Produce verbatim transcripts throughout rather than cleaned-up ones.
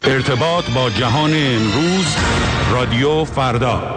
ارتباط با جهان امروز، رادیو فردا.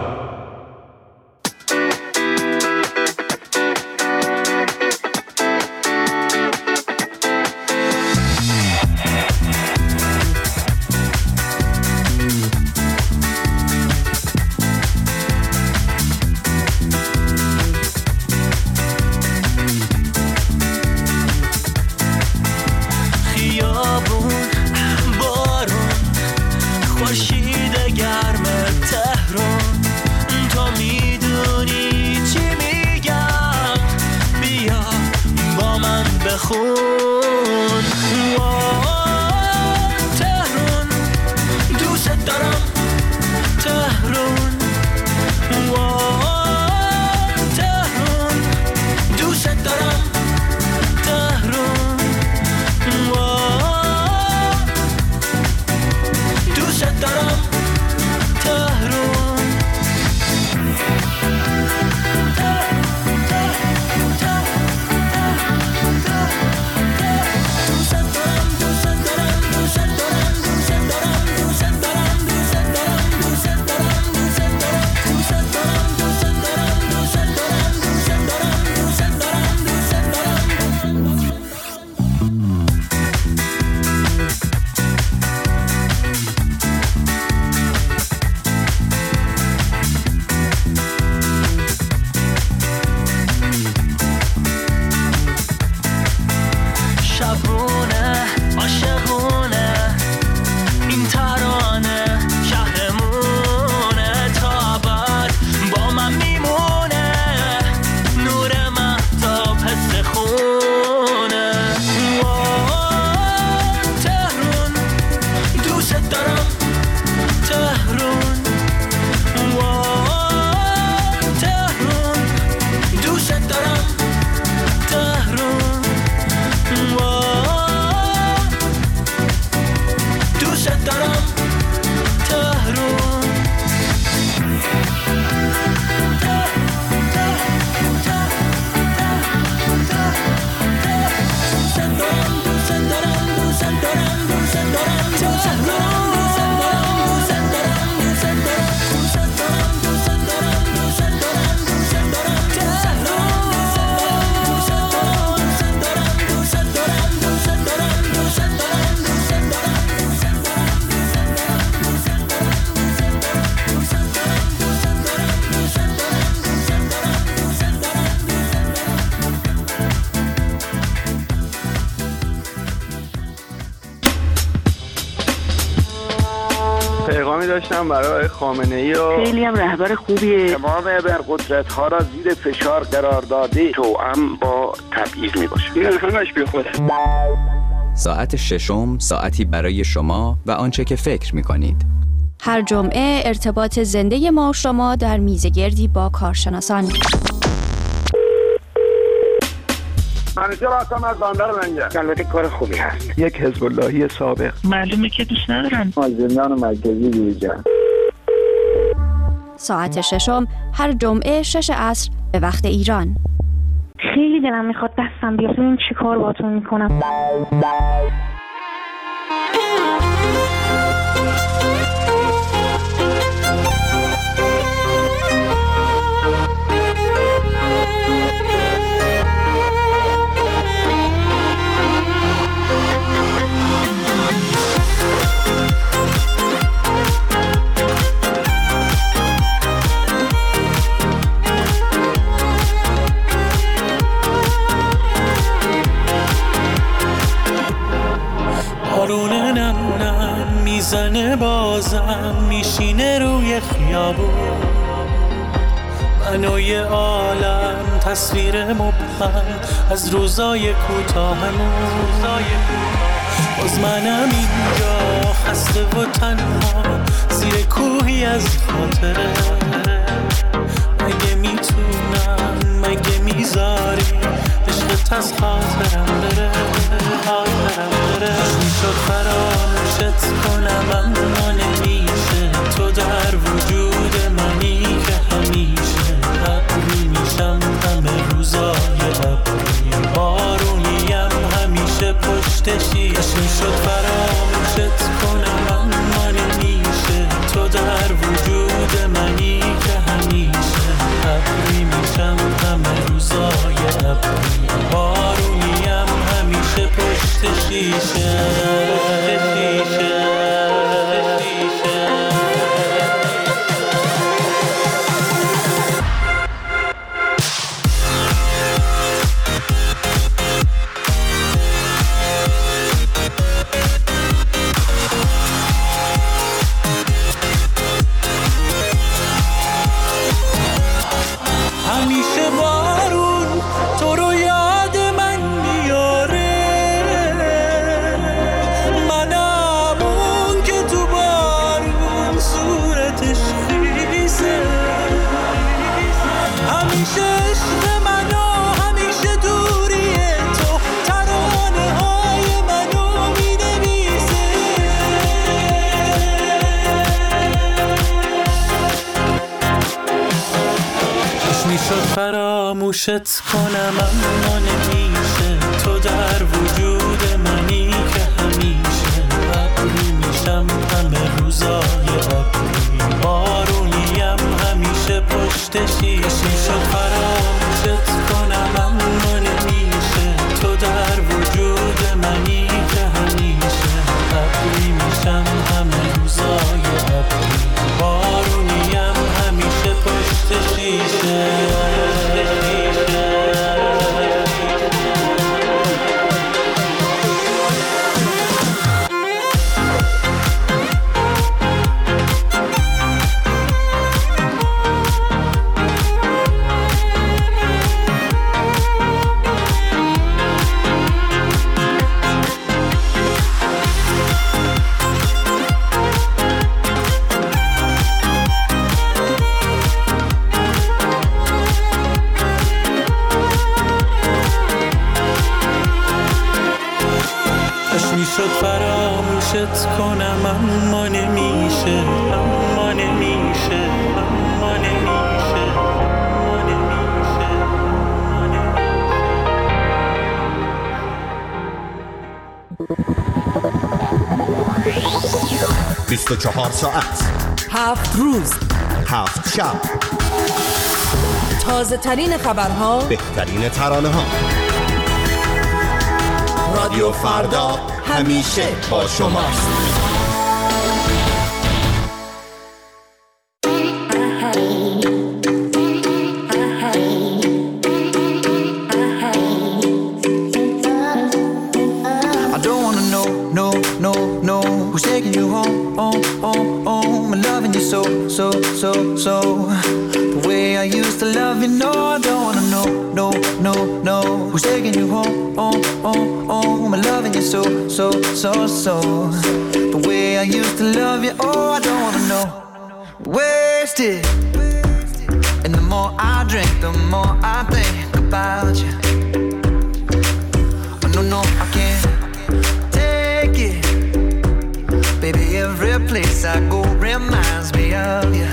داشتم برای خامنه‌ای و خیلی هم رهبر خوبیه. تمام ابرقدرت‌ها را زیر فشار قرار داده، توأم با تبعیض میباشه. این همش بیخوده. ساعت ششم، ساعتی برای شما و آنچه که فکر میکنید. هر جمعه ارتباط زنده ما و شما در میزگردی با کارشناسان. منیجر هستم از بندر منجر. البته کار خوبی هست. یک حزب اللهی سابق. معلومه که دوست ندارن. از زندان مرکزی بیرون. ساعت ششم هر جمعه شش عصر به وقت ایران. خیلی دلم میخواد دستم بیاد ببینم چی کار باهاتون میکنم. بارونه نم نم میزنه بازم میشینه روی خیابون، من و یه عالم تصویر مبهم از روزای کوتاهمون. باز منم اینجا خسته و تنها زیر کوهی از خاطره. مگه میتونم مگه میذاری عشقت از خاطرم بره خاطرم بره. میشد فراموشت کنم اما نمیشه، تو در وجود منی که همیشه ابری میشم همه روزای ابری، بارونیم همیشه پشت شیشه. میشد فراموشت کنم اما شیشه همیشه بارون تو رو یاد من میاره، منم اون که تو بارون صورتش خیسه. همیشه عشق منو، همیشه دوری تو ترانه های منو مینویسه. میشد فراموشت کنم اما نمیشه، تو در وجود منی که همیشه ابری میشم همه روزای ابری، بارونیم همیشه پشت شیشه. میشد فراموشت کنم اما نمیشه، تو در وجود منی که همیشه ابری میشم همه روزای ابری، بارونیم همیشه پشت شیشه. میشد فراموشت کنم اما نمیشه، اما نمیشه، اما نمیشه، اما نمیشه، اما نمیشه. بیست و چهار ساعت، هفت روز، هفت شب، تازه ترین خبرها، بهترین ترانه ها. رادیو فردا همیشه با شماست. I don't wanna know, no, no, no, who's taking you home, home, home, home, and loving you so, so, so, so, the way I used to love you. No, I don't wanna know, no, no, no, who's taking you home, home, home, home, and loving you so, so, so, so, the way I used to love you. Oh, I don't wanna know. Wasted, and the more I drink, the more I think about you. Oh, no, no, I can't take it. Baby, every place I go reminds me of you.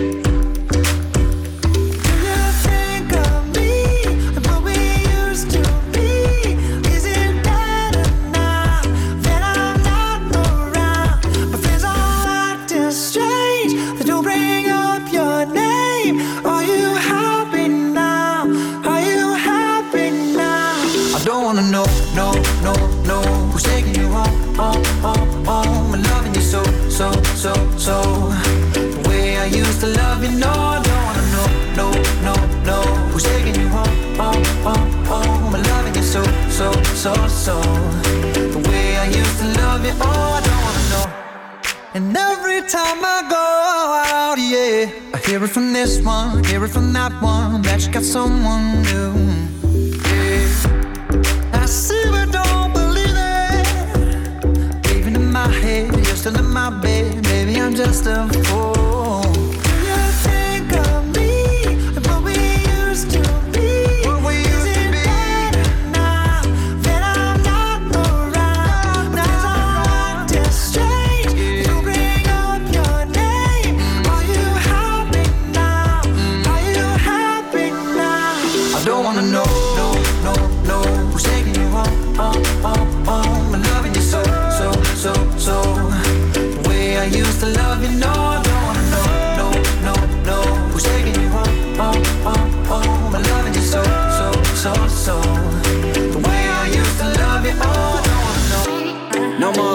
So, so, so, the way I used to love you. No, I don't wanna know, no, no, no, who's taking you home, home, home, home, and loving you so, so, so, so, the way I used to love you. Oh, I don't wanna know. And every time I go out, yeah, I hear it from this one, hear it from that one, that you got someone new. Yeah, I see but don't believe it. Even in my head, you're still in my bed. Maybe I'm just a fool. Do you think of me and what we used to be? What we used Is to it be? Better now that I'm not around? Because I'm acting strange. Yeah. To bring up your name. Mm. Are you happy now? Mm. Are you happy now? I don't wanna know, no, no, no, who's taking you home, home, home, home, and loving you so, so, so, so. I used to love you, no, I don't wanna know,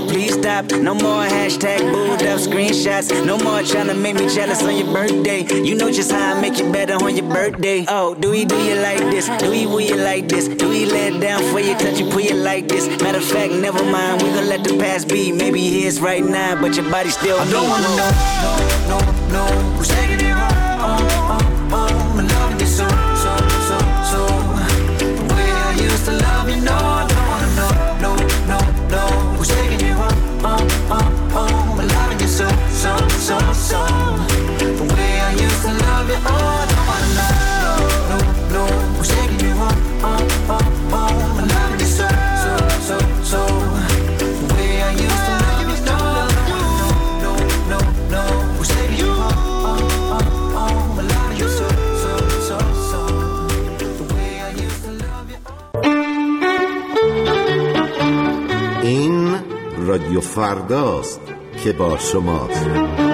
please stop. No more hashtag booed up screenshots. No more trying to make me jealous on your birthday. You know just how I make you better on your birthday. Oh, do we do you like this? Do we will you like this? Do we let down for you, touch you, put you like this? Matter of fact, never mind, we gon' let the past be. Maybe here's right now, but your body still I don't wanna know, no, no, no, who's taking it home, oh, oh, oh, I'm loving you so, so, so, so. The way I used to love you, no, I don't wanna know, no, no, no, who's taking you home, oh, oh, oh, I'm loving you so, so, so, so. The way I used to love you, oh, I don't wanna know, no, no, who's taking you home, oh, oh, oh, I'm loving you so, so, so, so. The way I used to love you, no, no, no, no, who's taking you home, oh, oh, oh, I'm loving you so, so, so, so. The way I used to love you, oh. این رادیو فرداست که با شماست.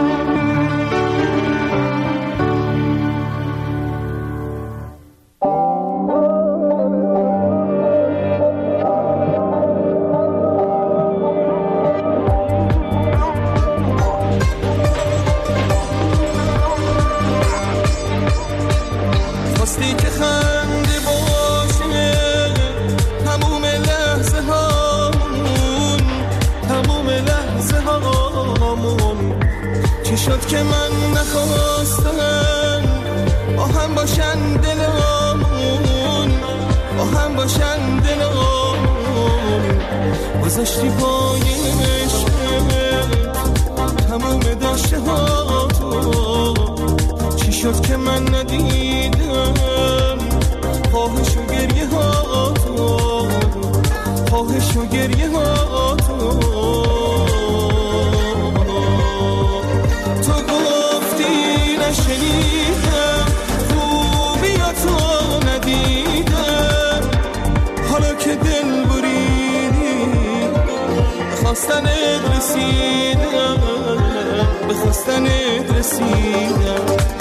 شد که من نخواستم با هم باشن دلمون، با هم باشن دلمون. گذاشتی پای عشقت تموم داشته ها تو. چی شد که من ندیدم خواهش و گریه ها تو، خواهش و گریه ها تو. نشنیدم خوبی تو ندیدم، حالا که دل بریدی بخواستنت رسیدم، بخواستنت رسیدم.